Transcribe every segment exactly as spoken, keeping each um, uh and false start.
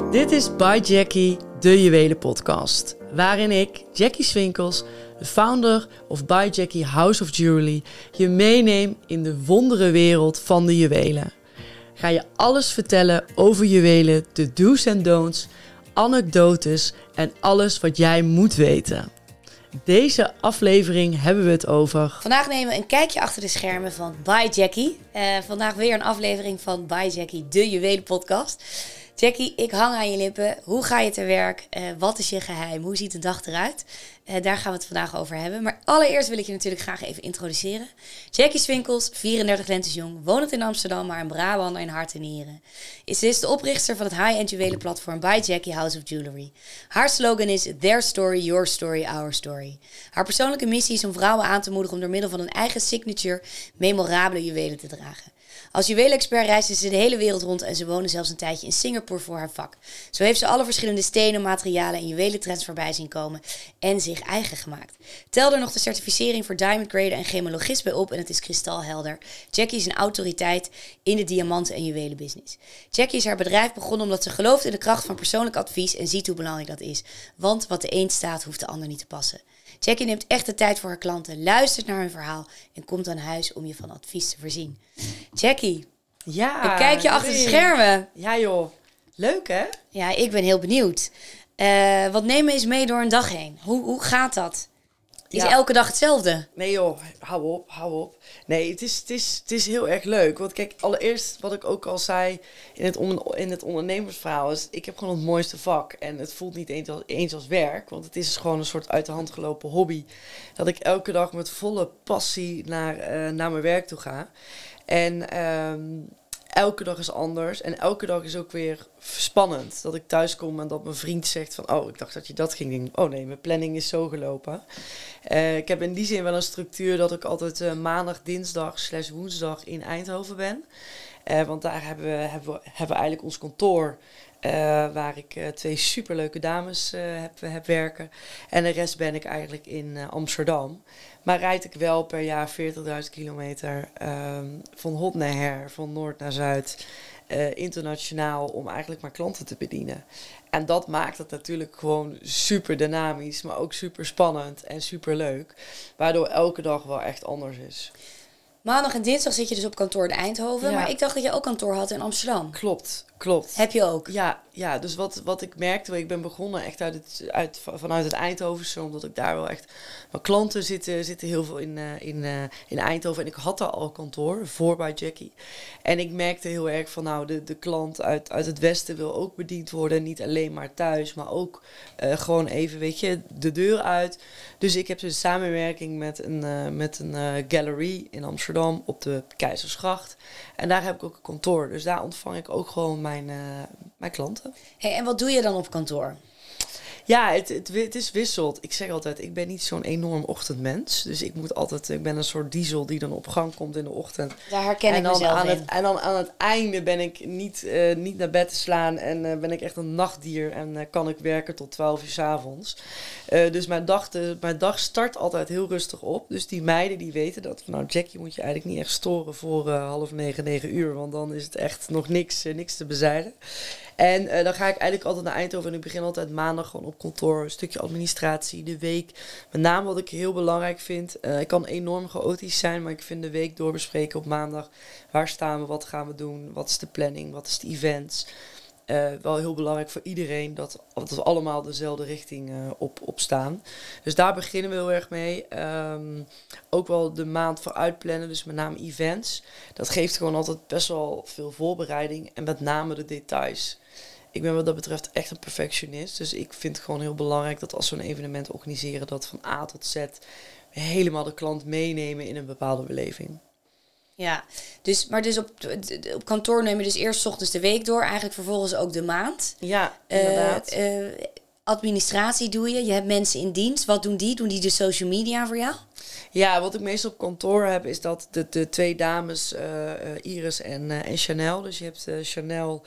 Dit is By Jackie, de Juwelen podcast, waarin ik, Jackie Swinkels, de founder of By Jackie House of Jewelry, je meeneem in de wonderenwereld van de juwelen. Ga je alles vertellen over juwelen, de do's en don'ts, anekdotes en alles wat jij moet weten. Deze aflevering hebben we het over... Vandaag nemen we een kijkje achter de schermen van By Jackie. Uh, vandaag weer een aflevering van By Jackie, de Juwelen podcast. Jackie, ik hang aan je lippen. Hoe ga je te werk? Uh, wat is je geheim? Hoe ziet de dag eruit? Uh, daar gaan we het vandaag over hebben. Maar allereerst wil ik je natuurlijk graag even introduceren. Jackie Swinkels, vierendertig lentes jong, woont in Amsterdam, maar een Brabander in hart en nieren. Ze is de oprichter van het high-end juwelenplatform By Jackie House of Jewelry. Haar slogan is Their story, your story, our story. Haar persoonlijke missie is om vrouwen aan te moedigen om door middel van een eigen signature memorabele juwelen te dragen. Als juwelenexpert reisde ze de hele wereld rond en ze woonde zelfs een tijdje in Singapore voor haar vak. Zo heeft ze alle verschillende stenen, materialen en juwelentrends voorbij zien komen en zich eigen gemaakt. Tel er nog de certificering voor Diamond Grader en gemologist bij op en het is kristalhelder. Jackie is een autoriteit in de diamanten- en juwelenbusiness. Jackie is haar bedrijf begonnen omdat ze gelooft in de kracht van persoonlijk advies en ziet hoe belangrijk dat is. Want wat de een staat, hoeft de ander niet te passen. Jackie neemt echt de tijd voor haar klanten, luistert naar hun verhaal en komt aan huis om je van advies te voorzien. Jackie, Ja, een kijkje achter de schermen. Ja joh, leuk hè? Ja, ik ben heel benieuwd. Uh, wat neem me eens mee door een dag heen? Hoe, hoe gaat dat? Is ja. elke dag hetzelfde? Nee joh, hou op, hou op. Nee, het is, het, is, het is heel erg leuk. Want kijk, allereerst wat ik ook al zei in het, on, in het ondernemersverhaal is... ik heb gewoon het mooiste vak. En het voelt niet eens als, eens als werk. Want het is gewoon een soort uit de hand gelopen hobby. Dat ik elke dag met volle passie naar, uh, naar mijn werk toe ga. En... Um, elke dag is anders en elke dag is ook weer spannend. Dat ik thuis kom en dat mijn vriend zegt van... oh, ik dacht dat je dat ging doen. Oh nee, mijn planning is zo gelopen. Uh, ik heb in die zin wel een structuur dat ik altijd uh, maandag, dinsdag slash woensdag in Eindhoven ben. Uh, want daar hebben we, hebben, we, hebben we eigenlijk ons kantoor... Uh, waar ik uh, twee superleuke dames uh, heb, heb werken. En de rest ben ik eigenlijk in uh, Amsterdam. Maar rijd ik wel per jaar veertigduizend kilometer um, van hot naar her, van noord naar zuid, uh, internationaal, om eigenlijk maar klanten te bedienen. En dat maakt het natuurlijk gewoon super dynamisch, maar ook super spannend en super leuk. Waardoor elke dag wel echt anders is. Maandag en dinsdag zit je dus op kantoor in Eindhoven. Ja. Maar ik dacht dat je ook kantoor had in Amsterdam. Klopt, klopt. Heb je ook? Ja, ja dus wat, wat ik merkte, ik ben begonnen echt uit het, uit, vanuit het Eindhovense, omdat ik daar wel echt... Mijn klanten zitten, zitten heel veel in, uh, in, uh, in Eindhoven. En ik had daar al kantoor, voor By Jackie. En ik merkte heel erg van, nou, de, de klant uit, uit het westen wil ook bediend worden. Niet alleen maar thuis, maar ook uh, gewoon even, weet je, de deur uit. Dus ik heb dus een samenwerking met een, uh, met een uh, gallery in Amsterdam op de Keizersgracht. En daar heb ik ook een kantoor. Dus daar ontvang ik ook gewoon mijn, uh, mijn klanten. Hey, en wat doe je dan op kantoor? Ja, het, het, het is wisselt. Ik zeg altijd, ik ben niet zo'n enorm ochtendmens. Dus ik moet altijd, ik ben een soort diesel die dan op gang komt in de ochtend. Daar herken ik en dan mezelf aan in. Het, en dan aan het einde ben ik niet, uh, niet naar bed te slaan en uh, ben ik echt een nachtdier. En uh, kan ik werken tot twaalf uur 's avonds. Uh, dus mijn dag, de, mijn dag start altijd heel rustig op. Dus die meiden die weten dat, nou Jackie moet je eigenlijk niet echt storen voor uh, half negen, negen uur. Want dan is het echt nog niks, uh, niks te bezeilen. En uh, dan ga ik eigenlijk altijd naar Eindhoven en ik begin altijd maandag gewoon op kantoor. Een stukje administratie, de week. Met name wat ik heel belangrijk vind. Uh, ik kan enorm chaotisch zijn, maar ik vind de week doorbespreken op maandag. Waar staan we, wat gaan we doen, wat is de planning, wat is de events. Uh, wel heel belangrijk voor iedereen dat, dat we allemaal dezelfde richting uh, op, op staan. Dus daar beginnen we heel erg mee. Um, ook wel de maand vooruit plannen, dus met name events. Dat geeft gewoon altijd best wel veel voorbereiding en met name de details. Ik ben wat dat betreft echt een perfectionist. Dus ik vind het gewoon heel belangrijk dat als we een evenement organiseren, dat van A tot Z helemaal de klant meenemen in een bepaalde beleving. Ja, dus, maar dus op, op kantoor neem je dus eerst 's ochtends de week door, eigenlijk vervolgens ook de maand. Ja, inderdaad. Uh, uh, administratie doe je, je hebt mensen in dienst. Wat doen die? Doen die de social media voor jou? Ja, wat ik meestal op kantoor heb is dat de, de twee dames, uh, uh, Iris en, uh, en Chanel. Dus je hebt uh, Chanel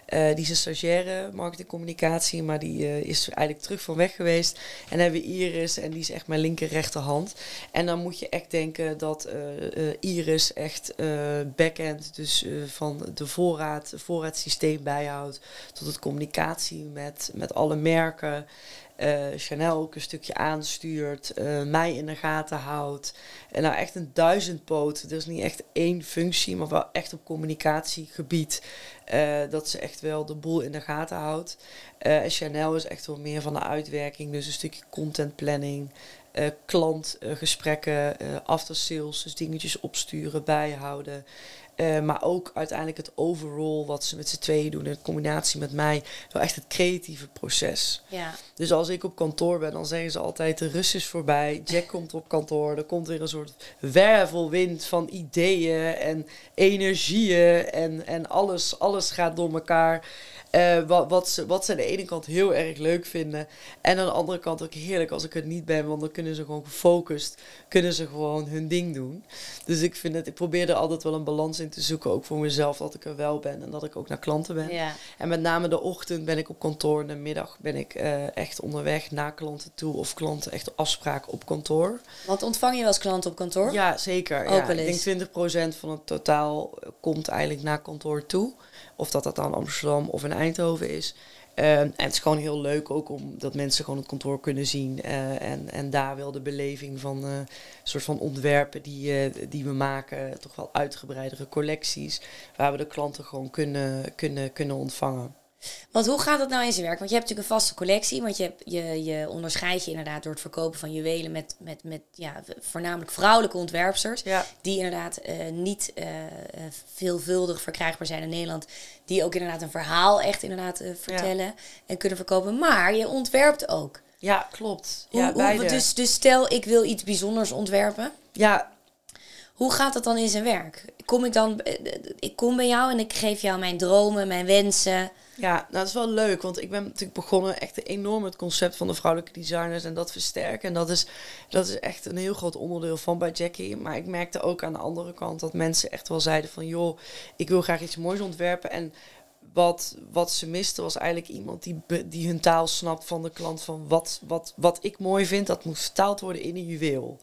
Uh, die is een stagiaire marketingcommunicatie, maar die uh, is eigenlijk terug van weg geweest. En dan hebben we Iris en die is echt mijn linker rechterhand. En dan moet je echt denken dat uh, uh, Iris echt uh, backend, dus uh, van de voorraad, het voorraadsysteem bijhoudt, tot het communicatie met, met alle merken. Uh, Chanel ook een stukje aanstuurt, uh, mij in de gaten houdt. En nou echt een duizendpoot. Er is niet echt één functie, maar wel echt op communicatiegebied. Uh, dat ze echt wel de boel in de gaten houdt. Uh, en Chanel is echt wel meer van de uitwerking. Dus een stukje content planning, uh, klantgesprekken, uh, after sales. Dus dingetjes opsturen, bijhouden. Uh, maar ook uiteindelijk het overall wat ze met z'n tweeën doen in combinatie met mij. Wel echt het creatieve proces. Ja. Dus als ik op kantoor ben, dan zeggen ze altijd de rust is voorbij. Jack komt op kantoor. Er komt weer een soort wervelwind van ideeën en energieën. En, en alles, alles gaat door elkaar. Uh, wat, wat, ze, wat ze aan de ene kant heel erg leuk vinden. En aan de andere kant ook heerlijk als ik het niet ben. Want dan kunnen ze gewoon gefocust. Kunnen ze gewoon hun ding doen. Dus ik vind het, ik probeer er altijd wel een balans in te zoeken. Ook voor mezelf, dat ik er wel ben. En dat ik ook naar klanten ben. Ja. En met name de ochtend ben ik op kantoor. En de middag ben ik uh, echt onderweg naar klanten toe. Of klanten echt afspraken op kantoor. Want ontvang je wel eens klanten op kantoor? Ja, zeker. Ook Ja. wel eens. Ik denk twintig procent van het totaal komt eigenlijk naar kantoor toe. Of dat dat dan Amsterdam of in Eindhoven is. Uh, en het is gewoon heel leuk ook omdat mensen gewoon het kantoor kunnen zien. Uh, en, en daar wel de beleving van uh, een soort van ontwerpen die, uh, die we maken. Toch wel uitgebreidere collecties. Waar we de klanten gewoon kunnen, kunnen, kunnen ontvangen. Want hoe gaat dat nou in zijn werk? Want je hebt natuurlijk een vaste collectie. Want je, hebt, je, je onderscheidt je inderdaad door het verkopen van juwelen met, met, met ja, voornamelijk vrouwelijke ontwerpsters. Ja. Die inderdaad uh, niet uh, veelvuldig verkrijgbaar zijn in Nederland. Die ook inderdaad een verhaal echt inderdaad uh, vertellen ja. en kunnen verkopen. Maar je ontwerpt ook. Ja, klopt. Hoe, ja, hoe, dus, dus stel ik wil iets bijzonders ontwerpen. Ja. Hoe gaat dat dan in zijn werk? Kom ik dan, ik kom bij jou en ik geef jou mijn dromen, mijn wensen. Ja, nou dat is wel leuk, want ik ben natuurlijk begonnen echt enorm het concept van de vrouwelijke designers en dat versterken. En dat is, dat is echt een heel groot onderdeel van bij Jackie. Maar ik merkte ook aan de andere kant dat mensen echt wel zeiden van joh, ik wil graag iets moois ontwerpen. En wat, wat ze misten was eigenlijk iemand die, die hun taal snapt van de klant. Van wat, wat, wat ik mooi vind, dat moet vertaald worden in een juweel.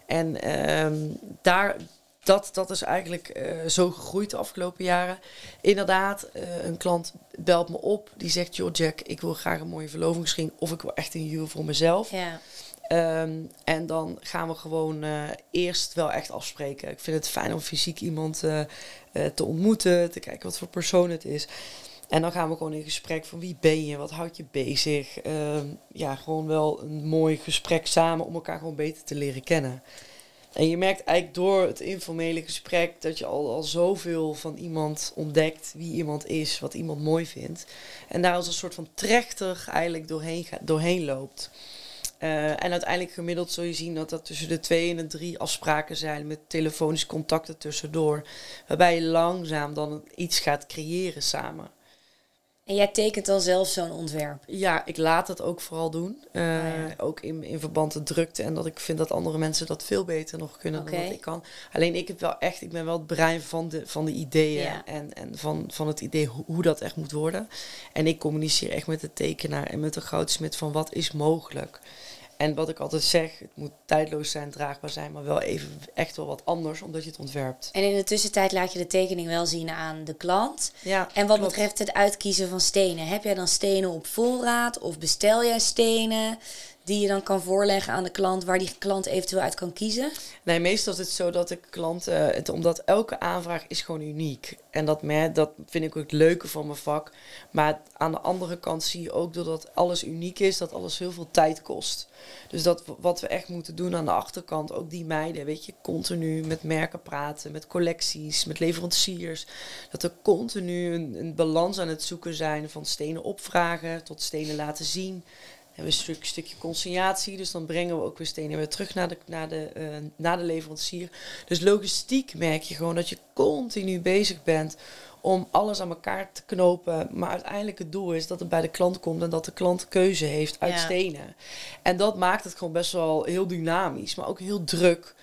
En um, daar... Dat, dat is eigenlijk uh, zo gegroeid de afgelopen jaren. Inderdaad, uh, een klant belt me op. Die zegt, joh Jack, ik wil graag een mooie verlovingsring. Of ik wil echt een juweel voor mezelf. Ja. Um, en dan gaan we gewoon uh, eerst wel echt afspreken. Ik vind het fijn om fysiek iemand uh, uh, te ontmoeten. Te kijken wat voor persoon het is. En dan gaan we gewoon in gesprek van wie ben je? Wat houdt je bezig? Uh, ja, gewoon wel een mooi gesprek samen om elkaar gewoon beter te leren kennen. En je merkt eigenlijk door het informele gesprek dat je al, al zoveel van iemand ontdekt, wie iemand is, wat iemand mooi vindt. En daar als een soort van trechter eigenlijk doorheen, gaat, doorheen loopt. Uh, en uiteindelijk gemiddeld zul je zien dat dat tussen de twee en de drie afspraken zijn met telefonische contacten tussendoor. Waarbij je langzaam dan iets gaat creëren samen. En jij tekent dan zelf zo'n ontwerp? Ja, ik laat het ook vooral doen. Uh, oh ja. Ook in, in verband met drukte. En dat ik vind dat andere mensen dat veel beter nog kunnen okay. dan wat ik kan. Alleen ik heb wel echt, ik ben wel het brein van de, van de ideeën. Ja. En, en van, van het idee hoe, hoe dat echt moet worden. En ik communiceer echt met de tekenaar en met de goudsmid van wat is mogelijk. En wat ik altijd zeg, het moet tijdloos zijn, draagbaar zijn, maar wel even echt wel wat anders, omdat je het ontwerpt. En in de tussentijd laat je de tekening wel zien aan de klant. Ja, en wat klopt. betreft het uitkiezen van stenen, heb jij dan stenen op voorraad of bestel jij stenen die je dan kan voorleggen aan de klant, waar die klant eventueel uit kan kiezen? Nee, meestal is het zo dat de klant, uh, het, omdat elke aanvraag is gewoon uniek. En dat, me, dat vind ik ook het leuke van mijn vak. Maar aan de andere kant zie je ook doordat alles uniek is, dat alles heel veel tijd kost. Dus dat wat we echt moeten doen aan de achterkant, ook die meiden, weet je, continu met merken praten, met collecties, met leveranciers. Dat er continu een, een balans aan het zoeken zijn van stenen opvragen tot stenen laten zien. We hebben een stuk, stukje consignatie, dus dan brengen we ook weer stenen weer terug naar de, naar, de, uh, naar de leverancier. Dus logistiek merk je gewoon dat je continu bezig bent om alles aan elkaar te knopen. Maar uiteindelijk het doel is dat het bij de klant komt en dat de klant keuze heeft uit ja. stenen. En dat maakt het gewoon best wel heel dynamisch, maar ook heel druk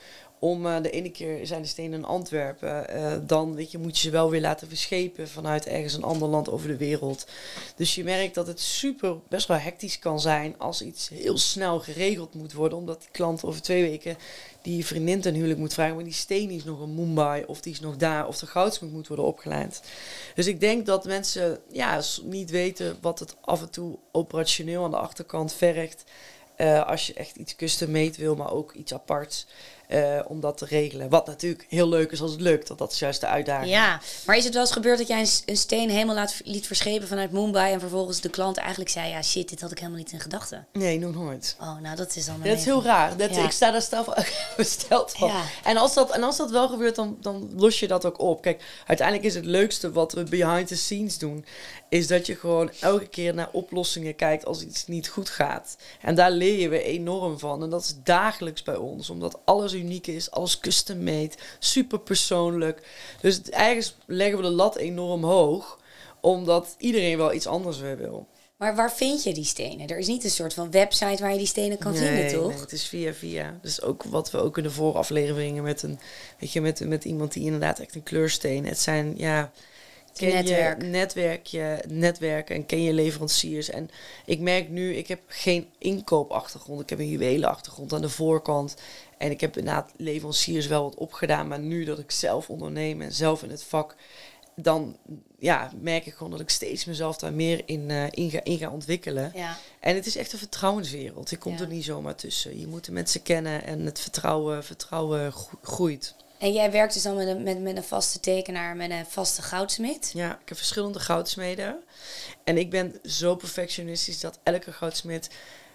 Om uh, de ene keer zijn de stenen in Antwerpen. Uh, dan weet je, moet je ze wel weer laten verschepen vanuit ergens een ander land over de wereld. Dus je merkt dat het super best wel hectisch kan zijn als iets heel snel geregeld moet worden. Omdat die klant over twee weken die vriendin ten huwelijk moet vragen. Maar die steen is nog in Mumbai of die is nog daar. Of de goudsmid moet worden opgeleid. Dus ik denk dat mensen ja, niet weten wat het af en toe operationeel aan de achterkant vergt. Uh, als je echt iets custom-made wil, maar ook iets aparts. Uh, om dat te regelen. Wat natuurlijk heel leuk is als het lukt. Want dat is juist de uitdaging. Ja, maar is het wel eens gebeurd dat jij een, een steen helemaal laat, liet verschepen vanuit Mumbai en vervolgens de klant eigenlijk zei, ja shit, dit had ik helemaal niet in gedachten? Nee, nog nooit. Oh, nou dat is dan... Ja, dat is heel raar. Dat, ja. Ik sta daar stel besteld van. Ja. En, als dat, en als dat wel gebeurt, dan, dan los je dat ook op. Kijk, uiteindelijk is het leukste wat we behind the scenes doen, is dat je gewoon elke keer naar oplossingen kijkt als iets niet goed gaat. En daar leer je weer enorm van. En dat is dagelijks bij ons, omdat alles uniek is, alles custom made, super persoonlijk. Dus eigenlijk leggen we de lat enorm hoog, omdat iedereen wel iets anders weer wil. Maar waar vind je die stenen? Er is niet een soort van website waar je die stenen kan nee, vinden, toch? Nee, het is via via. Dus ook wat we ook in de voorafleveringen met een, weet je, met, met iemand die inderdaad echt een kleursteen. Het zijn, ja, ken netwerk. je netwerkje, netwerken en ken je leveranciers. En ik merk nu, ik heb geen inkoopachtergrond. Ik heb een juwelenachtergrond aan de voorkant. En ik heb inderdaad leveranciers wel wat opgedaan. Maar nu dat ik zelf onderneem en zelf in het vak, dan ja, merk ik gewoon dat ik steeds mezelf daar meer in, uh, in, ga, in ga ontwikkelen. Ja. En het is echt een vertrouwenswereld. Je komt ja. er niet zomaar tussen. Je moet de mensen kennen en het vertrouwen, vertrouwen groeit. En jij werkt dus dan met een, met, met een vaste tekenaar, met een vaste goudsmid? Ja, ik heb verschillende goudsmeden. En ik ben zo perfectionistisch dat elke goudsmid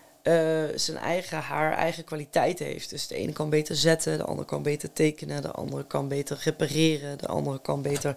uh, zijn eigen haar, eigen kwaliteit heeft. Dus de ene kan beter zetten, de andere kan beter tekenen, de andere kan beter repareren, de andere kan beter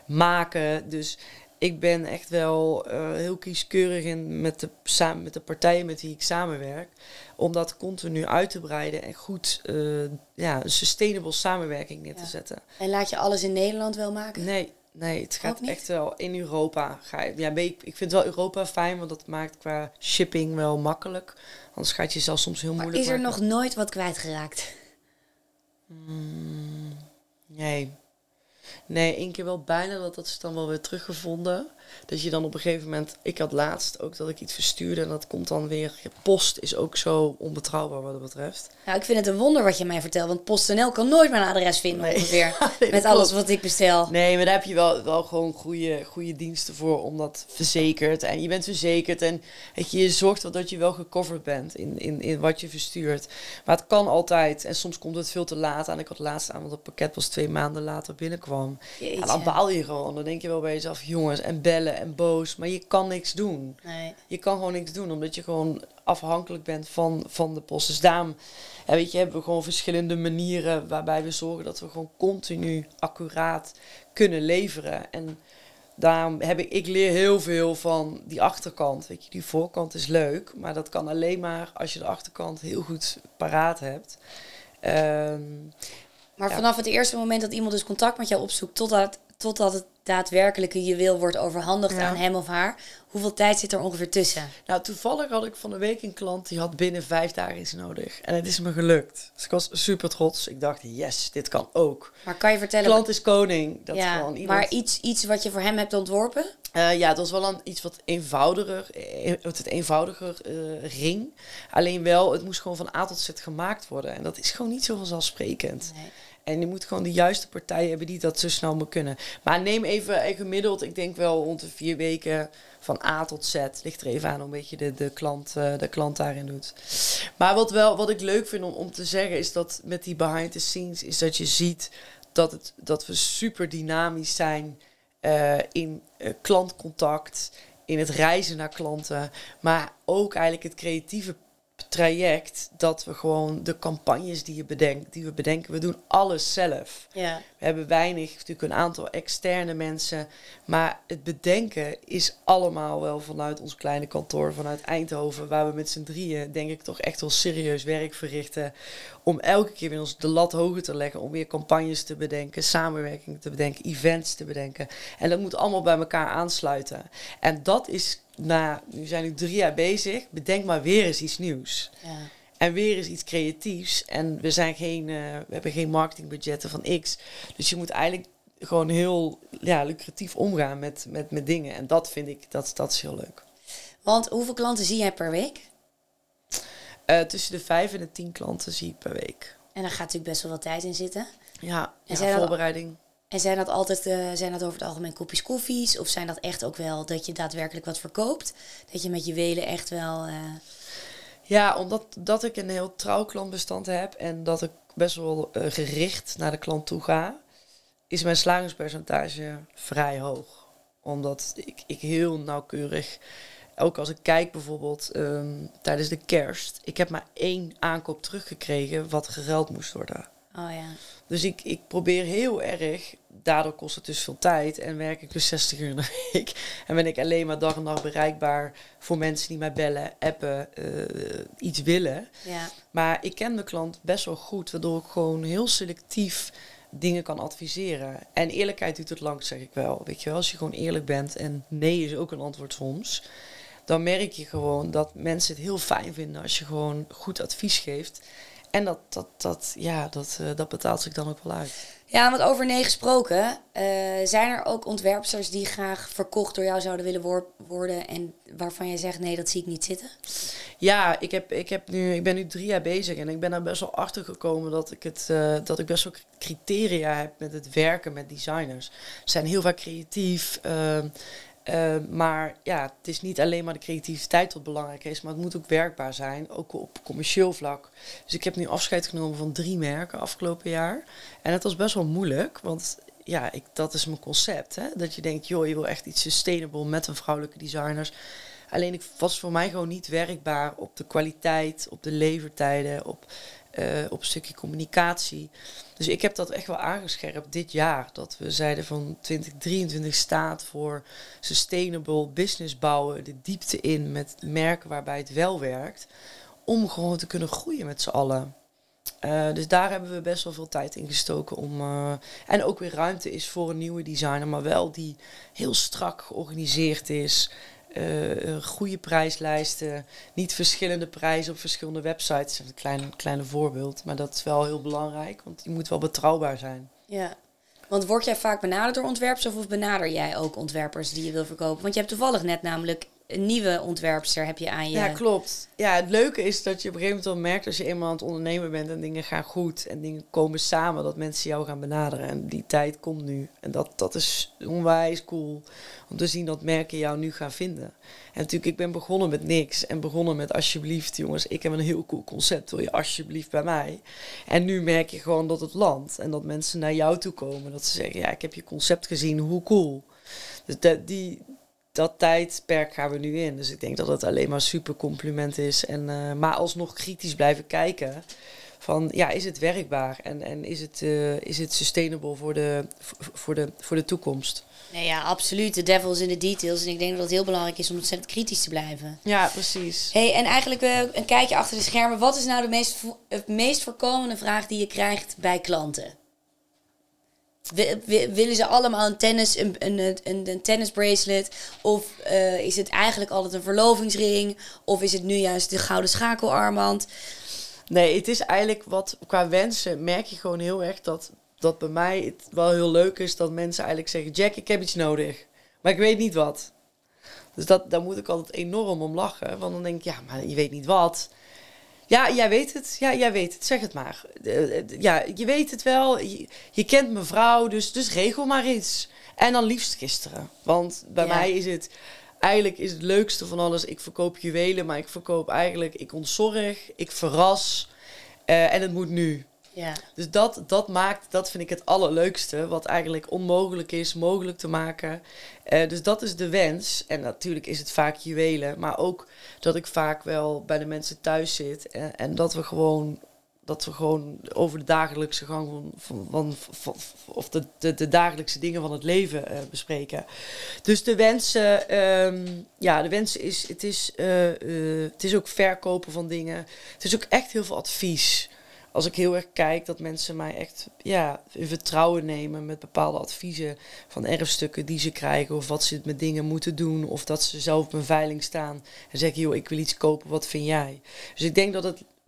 maken. Dus ik ben echt wel uh, heel kieskeurig in met de, samen met de partijen met wie ik samenwerk. Om dat continu uit te breiden en goed uh, ja, een sustainable samenwerking neer te ja. zetten. En laat je alles in Nederland wel maken? Nee, nee het gaat echt wel in Europa. Ga je, ja, ik, ik vind wel Europa fijn, want dat maakt qua shipping wel makkelijk. Anders gaat je zelf soms heel maar moeilijk is er maken. nog nooit wat kwijtgeraakt? Mm, nee. Nee, één keer wel bijna, dat, dat is dan wel weer teruggevonden. Dat je dan op een gegeven moment... Ik had laatst ook dat ik iets verstuurde en dat komt dan weer... Post is ook zo onbetrouwbaar wat dat betreft. Nou, ik vind het een wonder wat je mij vertelt. Want PostNL kan nooit mijn adres vinden nee. ongeveer. nee, met alles wat ik bestel. Nee, maar daar heb je wel, wel gewoon goede, goede diensten voor. Om dat verzekerd. En je bent verzekerd. En weet je, je zorgt wel dat je wel gecoverd bent in, in, in wat je verstuurt. Maar het kan altijd. En soms komt het veel te laat aan. Ik had laatst aan, want het pakket pas twee maanden later binnenkwam. En dan baal je gewoon. Dan denk je wel bij jezelf, jongens, en bellen en boos. Maar je kan niks doen. Nee. Je kan gewoon niks doen, omdat je gewoon afhankelijk bent van, van de post. Dus daarom ja, weet je, hebben we gewoon verschillende manieren waarbij we zorgen dat we gewoon continu accuraat kunnen leveren. En daarom heb ik, ik leer heel veel van die achterkant. Weet je, die voorkant is leuk, maar dat kan alleen maar als je de achterkant heel goed paraat hebt. Um, maar ja. vanaf het eerste moment dat iemand dus contact met jou opzoekt, totdat, totdat het daadwerkelijke juweel wordt overhandigd ja. aan hem of haar, hoeveel tijd zit er ongeveer tussen? Nou, toevallig had ik van de week een klant die had binnen vijf dagen iets nodig. En het is me gelukt. Dus ik was super trots. Ik dacht, yes, dit kan ook. Maar kan je vertellen... Klant is koning. Dat ja, gewoon iemand... Maar iets, iets wat je voor hem hebt ontworpen? Uh, ja, het was wel een, iets wat eenvoudiger, het eenvoudiger uh, ring. Alleen wel, het moest gewoon van A tot Z gemaakt worden. En dat is gewoon niet zo vanzelfsprekend. Nee. En je moet gewoon de juiste partijen hebben die dat zo snel maar kunnen. Maar neem even, even gemiddeld, ik denk wel rond de vier weken van A tot Z. Ligt er even aan hoe een beetje de, de, klant, uh, de klant daarin doet. Maar wat, wel, wat ik leuk vind om, om te zeggen is dat met die behind the scenes is dat je ziet dat, het, dat we super dynamisch zijn uh, in uh, klantcontact, in het reizen naar klanten. Maar ook eigenlijk het creatieve traject, dat we gewoon de campagnes die, je bedenkt, die we bedenken, we doen alles zelf. Ja. We hebben weinig, natuurlijk een aantal externe mensen, maar het bedenken is allemaal wel vanuit ons kleine kantoor, vanuit Eindhoven, waar we met z'n drieën, denk ik, toch echt wel serieus werk verrichten, om elke keer weer ons de lat hoger te leggen, om weer campagnes te bedenken, samenwerking te bedenken, events te bedenken. En dat moet allemaal bij elkaar aansluiten. En dat is, na, nu zijn we drie jaar bezig, bedenk maar weer eens iets nieuws. Ja. En weer is iets creatiefs. En we, zijn geen, uh, we hebben geen marketingbudgetten van X. Dus je moet eigenlijk gewoon heel ja, lucratief omgaan met, met, met dingen. En dat vind ik, dat, dat is heel leuk. Want hoeveel klanten zie jij per week? Uh, tussen de vijf en de tien klanten zie ik per week. En daar gaat natuurlijk best wel wat tijd in zitten. Ja, en ja voorbereiding. Dat, en zijn dat altijd uh, zijn dat over het algemeen kopjes koffies? Of zijn dat echt ook wel dat je daadwerkelijk wat verkoopt? Dat je met juwelen echt wel... Uh... Ja, omdat dat ik een heel trouw klantbestand heb en dat ik best wel uh, gericht naar de klant toe ga, is mijn slagingspercentage vrij hoog. Omdat ik, ik heel nauwkeurig, ook als ik kijk bijvoorbeeld um, tijdens de kerst, ik heb maar één aankoop teruggekregen wat geruild moest worden. Oh ja. Dus ik, ik probeer heel erg, daardoor kost het dus veel tijd en werk ik dus zestig uur in de week. En ben ik alleen maar dag en nacht bereikbaar voor mensen die mij bellen, appen, uh, iets willen. Ja. Maar ik ken de klant best wel goed, waardoor ik gewoon heel selectief dingen kan adviseren. En eerlijkheid duurt het lang, zeg ik wel. Weet je wel, als je gewoon eerlijk bent en nee is ook een antwoord soms, dan merk je gewoon dat mensen het heel fijn vinden als je gewoon goed advies geeft. En dat, dat, dat, ja, dat, uh, dat betaalt zich dan ook wel uit. Ja, want over nee gesproken, uh, zijn er ook ontwerpsters die graag verkocht door jou zouden willen wo- worden en waarvan jij zegt, nee, dat zie ik niet zitten? Ja, ik, heb, ik, heb nu, ik ben nu drie jaar bezig en ik ben er best wel achter gekomen dat ik, het, uh, dat ik best wel criteria heb met het werken met designers. Ze zijn heel vaak creatief, uh, Uh, maar ja, het is niet alleen maar de creativiteit wat belangrijk is, maar het moet ook werkbaar zijn, ook op commercieel vlak. Dus ik heb nu afscheid genomen van drie merken afgelopen jaar. En het was best wel moeilijk, want ja, ik, dat is mijn concept. Hè? Dat je denkt, joh, je wil echt iets sustainable met een vrouwelijke designers. Alleen ik was voor mij gewoon niet werkbaar op de kwaliteit, op de levertijden, op, uh, op een stukje communicatie. Dus ik heb dat echt wel aangescherpt dit jaar. Dat we zeiden van twintig drieëntwintig staat voor sustainable business bouwen. De diepte in met merken waarbij het wel werkt. Om gewoon te kunnen groeien met z'n allen. Uh, dus daar hebben we best wel veel tijd in gestoken. Om, uh, en ook weer ruimte is voor een nieuwe designer. Maar wel die heel strak georganiseerd is. Uh, goede prijslijsten, niet verschillende prijzen op verschillende websites. Dat is een klein, kleine voorbeeld, maar dat is wel heel belangrijk, want je moet wel betrouwbaar zijn. Ja, want word jij vaak benaderd door ontwerpers of benader jij ook ontwerpers die je wil verkopen? Want je hebt toevallig net namelijk een nieuwe ontwerpster heb je aan je... Ja, klopt. Ja, het leuke is dat je op een gegeven moment wel merkt als je eenmaal aan het ondernemen bent en dingen gaan goed en dingen komen samen, dat mensen jou gaan benaderen. En die tijd komt nu. En dat, dat is onwijs cool om te zien dat merken jou nu gaan vinden. En natuurlijk, ik ben begonnen met niks en begonnen met alsjeblieft, jongens, ik heb een heel cool concept, wil je alsjeblieft bij mij? En nu merk je gewoon dat het landt en dat mensen naar jou toe komen. Dat ze zeggen, ja, ik heb je concept gezien, hoe cool. Dus dat, die... Dat tijdperk gaan we nu in. Dus ik denk dat het alleen maar super compliment is. En, uh, maar alsnog kritisch blijven kijken. Van ja, is het werkbaar? En, en is, het, uh, is het sustainable voor de, voor, de, voor de toekomst? Nee, ja, absoluut. De devil is in de details. En ik denk dat het heel belangrijk is om ontzettend kritisch te blijven. Ja, precies. Hey, en eigenlijk uh, een kijkje achter de schermen. Wat is nou de meest, vo- het meest voorkomende vraag die je krijgt bij klanten? Willen ze allemaal een tennis, een, een, een, een tennisbracelet? Of uh, is het eigenlijk altijd een verlovingsring? Of is het nu juist de gouden schakelarmband? Nee, het is eigenlijk wat qua wensen merk je gewoon heel erg dat, dat bij mij het wel heel leuk is dat mensen eigenlijk zeggen, Jack, ik heb iets nodig, maar ik weet niet wat. Dus dat, daar moet ik altijd enorm om lachen, want dan denk ik, ja, maar je weet niet wat. Ja, jij weet het. Ja, jij weet het. Zeg het maar. Uh, ja, je weet het wel. Je, je kent mijn vrouw, dus, dus regel maar iets. En dan liefst gisteren. Want bij ja. mij is het... Eigenlijk is het leukste van alles... Ik verkoop juwelen, maar ik verkoop eigenlijk... Ik ontzorg, ik verras. Uh, en het moet nu. Ja. Dus dat, dat maakt... Dat vind ik het allerleukste. Wat eigenlijk onmogelijk is, mogelijk te maken. Uh, dus dat is de wens. En natuurlijk is het vaak juwelen. Maar ook dat ik vaak wel bij de mensen thuis zit. En, en dat we gewoon... Dat we gewoon over de dagelijkse gang van, van, van, van of de, de, de dagelijkse dingen van het leven uh, bespreken. Dus de wensen, um, ja, de wensen is, het is, uh, uh, het is ook verkopen van dingen. Het is ook echt heel veel advies. Als ik heel erg kijk dat mensen mij echt ja, in vertrouwen nemen met bepaalde adviezen van erfstukken die ze krijgen. Of wat ze met dingen moeten doen. Of dat ze zelf op een veiling staan en zeggen, joh, ik wil iets kopen, wat vind jij? Dus ik denk dat het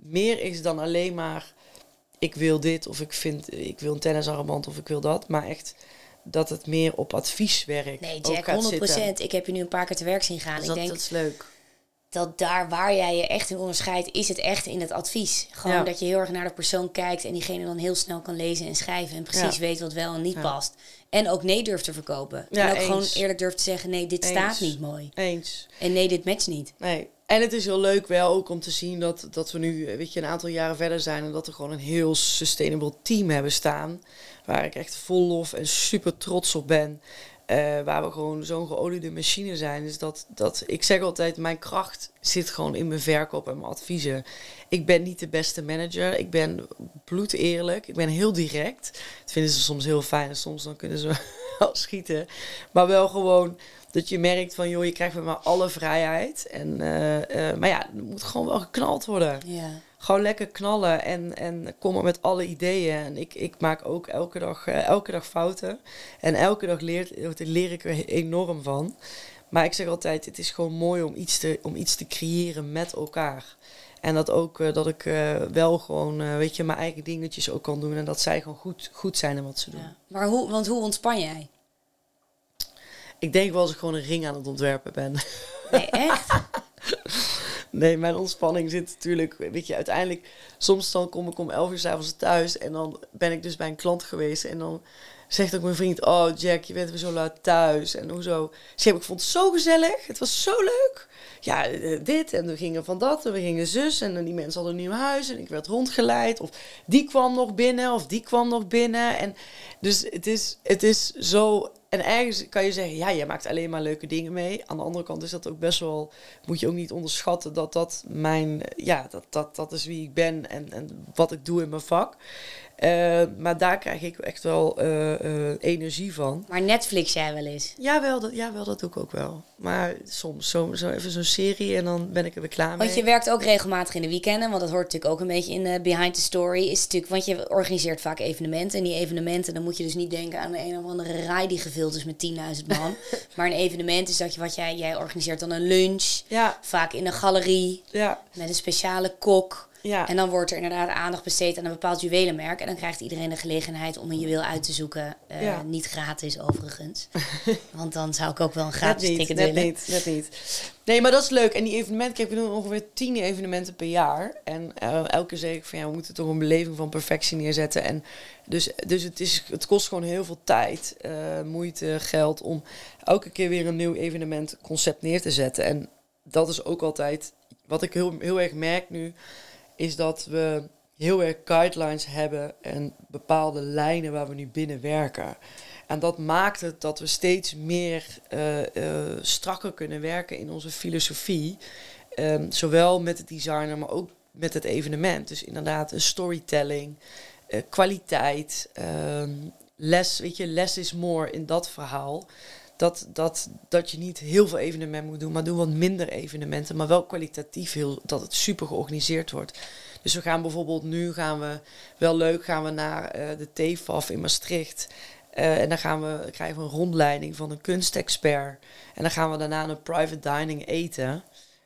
meer is dan alleen maar... ik wil dit of ik vind ik wil een tennisarmband of ik wil dat. Maar echt dat het meer op advieswerk Nee, ook Jack, gaat honderd procent. zitten. Ik heb je nu een paar keer te werk zien gaan. Dus ik dat, denk dat is leuk. dat daar waar jij je echt in onderscheidt, is het echt in het advies. Gewoon Ja. dat je heel erg naar de persoon kijkt en diegene dan heel snel kan lezen en schrijven en precies Ja. weet wat wel en niet Ja. past. En ook nee durft te verkopen. Ja, en ook eens. gewoon eerlijk durft te zeggen, nee, dit Eens. staat niet mooi. Eens. En nee, dit matcht niet. Nee. En het is heel leuk wel ook om te zien dat, dat we nu weet je, een aantal jaren verder zijn... en dat we gewoon een heel sustainable team hebben staan... waar ik echt vol lof en super trots op ben... Uh, waar we gewoon zo'n geoliede machine zijn. Dus dat, dat, ik zeg altijd, mijn kracht zit gewoon in mijn verkoop en mijn adviezen. Ik ben niet de beste manager. Ik ben bloedeerlijk. Ik ben heel direct. Dat vinden ze soms heel fijn. En soms dan kunnen ze wel schieten. Maar wel gewoon dat je merkt van... joh, je krijgt bij mij alle vrijheid. En, uh, uh, maar ja, er moet gewoon wel geknald worden. Ja. Gewoon lekker knallen en, en kom maar met alle ideeën. En ik, ik maak ook elke dag, uh, elke dag fouten. En elke dag leer, leer ik er enorm van. Maar ik zeg altijd, het is gewoon mooi om iets te, om iets te creëren met elkaar. En dat ook uh, dat ik uh, wel gewoon, uh, weet je, mijn eigen dingetjes ook kan doen. En dat zij gewoon goed, goed zijn in wat ze doen. Ja. Maar hoe, want hoe ontspan jij? Ik denk wel als ik gewoon een ring aan het ontwerpen ben. Nee, echt? Nee, mijn ontspanning zit natuurlijk, weet je, uiteindelijk... Soms dan kom ik om elf uur 's avonds thuis en dan ben ik dus bij een klant geweest. En dan zegt ook mijn vriend, oh Jack, je bent weer zo laat thuis. En hoezo? Zeg, ik vond het zo gezellig, het was zo leuk. Ja, dit en we gingen van dat en we gingen zus. En dan die mensen hadden een nieuw huis en ik werd rondgeleid. Of die kwam nog binnen of die kwam nog binnen. En dus het is, het is zo... En ergens kan je zeggen, ja, je maakt alleen maar leuke dingen mee. Aan de andere kant is dat ook best wel... moet je ook niet onderschatten dat dat mijn... ja, dat, dat, dat is wie ik ben en, en wat ik doe in mijn vak. Uh, maar daar krijg ik echt wel uh, uh, energie van. Maar Netflix jij wel eens? Jawel, dat, jawel, dat doe ik ook wel. Maar soms zo, zo even zo'n serie en dan ben ik er weer klaar mee. Want je werkt ook regelmatig in de weekenden. Want dat hoort natuurlijk ook een beetje in uh, Behind the Story. Is natuurlijk, want je organiseert vaak evenementen. En die evenementen, dan moet je dus niet denken aan een of andere rij die gevuld is met tienduizend man. Maar een evenement is dat je wat jij, jij organiseert dan een lunch. Ja. Vaak in een galerie. Ja. Met een speciale kok. Ja. En dan wordt er inderdaad aandacht besteed aan een bepaald juwelenmerk. En dan krijgt iedereen de gelegenheid om een juweel uit te zoeken. Uh, ja. Niet gratis overigens. Want dan zou ik ook wel een gratis net niet, ticket net willen. Niet, net niet. Nee, maar dat is leuk. En die evenementen, kijk, we doen ongeveer tien evenementen per jaar. En uh, elke keer zeg ik van ja, we moeten toch een beleving van perfectie neerzetten. En dus, dus het, is, het kost gewoon heel veel tijd, uh, moeite, geld om elke keer weer een nieuw evenementconcept neer te zetten. En dat is ook altijd, wat ik heel, heel erg merk nu, is dat we heel erg guidelines hebben en bepaalde lijnen waar we nu binnen werken. En dat maakt het dat we steeds meer uh, uh, strakker kunnen werken in onze filosofie. Um, zowel met het designer, maar ook met het evenement. Dus inderdaad een storytelling, uh, kwaliteit, um, less, weet je, less is more in dat verhaal. Dat, dat, dat je niet heel veel evenementen moet doen, maar doe wat minder evenementen. Maar wel kwalitatief, heel, dat het super georganiseerd wordt. Dus we gaan bijvoorbeeld nu, gaan we wel leuk, gaan we naar uh, de T F A F in Maastricht. Uh, en dan gaan we, krijgen we een rondleiding van een kunstexpert. En dan gaan we daarna een private dining eten.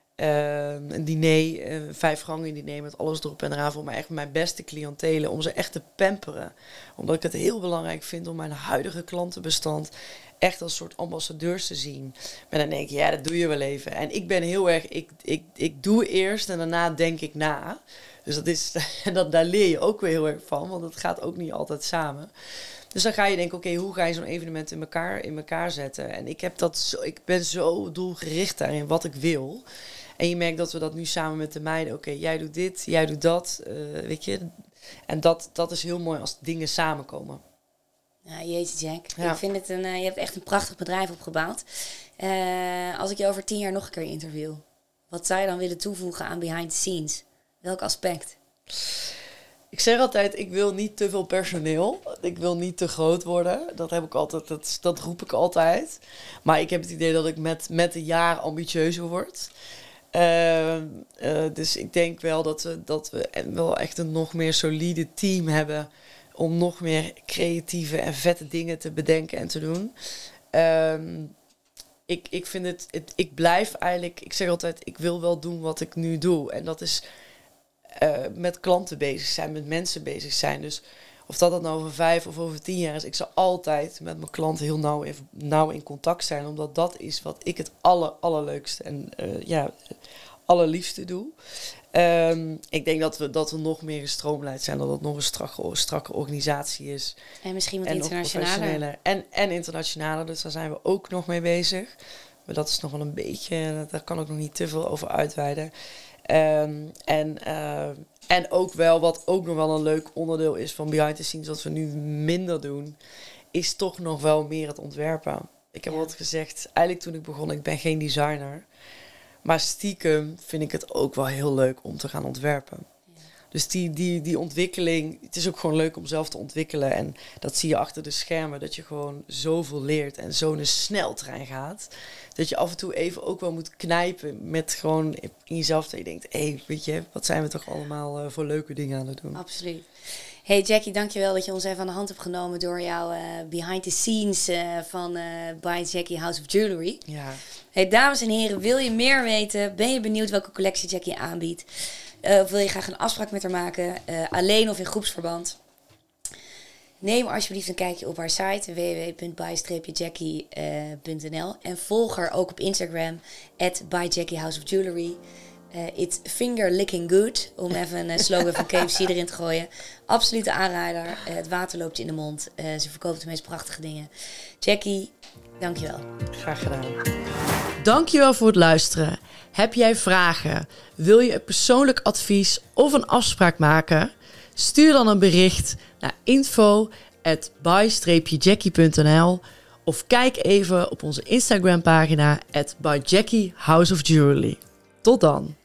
Uh, een diner, uh, vijf gangen diner met alles erop en eraan voor mij echt mijn beste cliëntelen. Om ze echt te pamperen. Omdat ik het heel belangrijk vind om mijn huidige klantenbestand echt als soort ambassadeurs te zien. Maar dan denk je, ja, dat doe je wel even. En ik ben heel erg, ik, ik, ik doe eerst en daarna denk ik na. Dus dat is, dat, daar leer je ook weer heel erg van, want het gaat ook niet altijd samen. Dus dan ga je denken, oké, okay, hoe ga je zo'n evenement in elkaar, in elkaar zetten? En ik, heb dat zo, ik ben zo doelgericht daarin wat ik wil. En je merkt dat we dat nu samen met de meiden, oké, okay, jij doet dit, jij doet dat, uh, weet je. En dat, dat is heel mooi als dingen samenkomen. Ja, jeetje Jack. Ja. Ik vind het een, uh, je hebt echt een prachtig bedrijf opgebouwd. Uh, als ik je over tien jaar nog een keer interview, wat zou je dan willen toevoegen aan behind the scenes? Welk aspect? Ik zeg altijd, ik wil niet te veel personeel. Ik wil niet te groot worden. Dat heb ik altijd, dat, dat roep ik altijd. Maar ik heb het idee dat ik met, met de jaren ambitieuzer word. Uh, uh, dus ik denk wel dat we, dat we wel echt een nog meer solide team hebben om nog meer creatieve en vette dingen te bedenken en te doen. Um, ik, ik vind het, het, ik blijf eigenlijk, ik zeg altijd, ik wil wel doen wat ik nu doe. En dat is uh, met klanten bezig zijn, met mensen bezig zijn. Dus of dat, dat nou over vijf of over tien jaar is, ik zal altijd met mijn klanten heel nauw in, nauw in contact zijn. Omdat dat is wat ik het aller, allerleukste en uh, ja, allerliefste doe. Um, ik denk dat we, dat we nog meer gestroomlijnd zijn, dat het nog een strakke, strakke organisatie is. En misschien wat internationaler. En, en internationaler, dus daar zijn we ook nog mee bezig. Maar dat is nog wel een beetje, daar kan ik nog niet te veel over uitweiden. Um, en, uh, en ook wel, wat ook nog wel een leuk onderdeel is van behind the scenes, wat we nu minder doen, is toch nog wel meer het ontwerpen. Ik heb ja. altijd gezegd, eigenlijk toen ik begon, ik ben geen designer. Maar stiekem vind ik het ook wel heel leuk om te gaan ontwerpen. Ja. Dus die, die, die ontwikkeling, het is ook gewoon leuk om zelf te ontwikkelen. En dat zie je achter de schermen, dat je gewoon zoveel leert en zo in een sneltrein gaat. Dat je af en toe even ook wel moet knijpen met gewoon in jezelf. Dat je denkt, hé, hey, weet je, wat zijn we toch allemaal uh, voor leuke dingen aan het doen. Absoluut. Hey Jackie, dankjewel dat je ons even aan de hand hebt genomen door jouw uh, behind the scenes uh, van uh, By Jackie House of Jewelry. Ja. Hey, dames en heren, wil je meer weten? Ben je benieuwd welke collectie Jackie aanbiedt? Uh, of wil je graag een afspraak met haar maken, uh, alleen of in groepsverband? Neem alsjeblieft een kijkje op haar site w w w punt by jackie punt n l en volg haar ook op Instagram at by Jackie House of Jewelry. Uh, it's finger licking good, om even een slogan van K F C erin te gooien. Absolute aanrader. Uh, het water loopt je in de mond. Uh, ze verkoopt de meest prachtige dingen. Jackie, dankjewel. Graag gedaan. Dankjewel voor het luisteren. Heb jij vragen? Wil je een persoonlijk advies of een afspraak maken? Stuur dan een bericht naar info at by jackie punt n l of kijk even op onze Instagram pagina at by Jackie House of Jewelry. Tot dan!